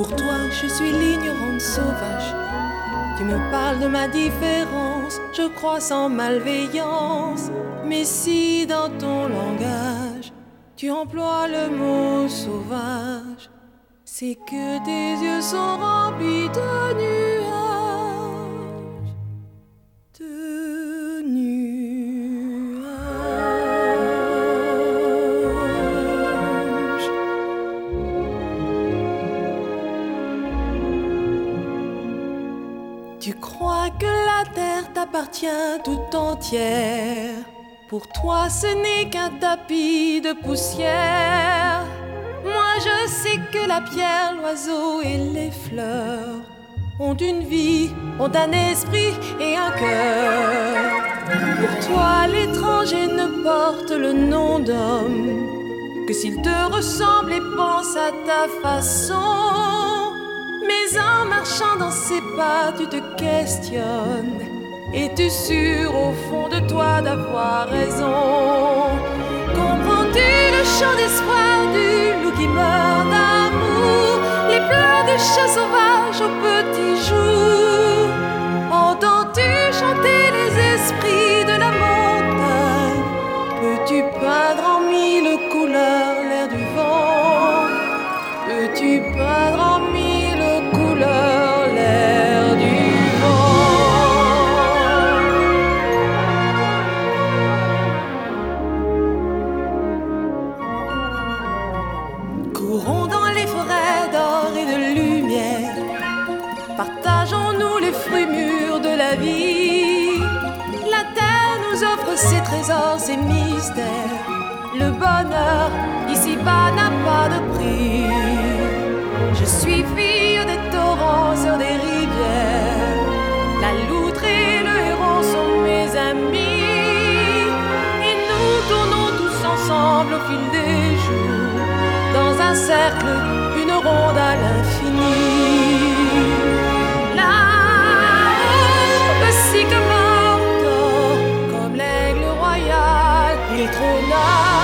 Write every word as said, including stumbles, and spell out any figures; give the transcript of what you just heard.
Pour toi, je suis l'ignorante sauvage. Tu me parles de ma différence, je crois sans malveillance. Mais si dans ton langage, tu emploies le mot sauvage, c'est que tes yeux sont remplis de nuages, de nuages. Tu crois que la terre t'appartient tout entière. Pour toi, ce n'est qu'un tapis de poussière. Moi, je sais que la pierre, l'oiseau et les fleurs ont une vie, ont un esprit et un cœur. Pour toi, l'étranger ne porte le nom d'homme que s'il te ressemble et pense à ta façon. Mais en marchant dans ses pas, tu te questionnes. Es-tu sûr au fond de toi d'avoir raison? Comprends-tu le chant d'espoir du loup qui meurt d'amour, les pleurs du chat sauvage au petit jour? Entends-tu chanter les esprits de la montagne? Peux-tu peindre en mille couleurs l'air du vent? Peux-tu peindre en mille couleurs l'air du vent? Courons dans les forêts d'or et de lumière, partageons-nous les fruits mûrs de la vie. La terre nous offre ses trésors, ses mystères. Le bonheur ici-bas n'a pas de prix. Je suis fille des torrents sur des rivières. La loutre et le héron sont mes amis. Et nous tournons tous ensemble au fil des jours, dans un cercle, une ronde à l'infini. Là-haut, le sycamore dort, comme l'aigle royal, il trône.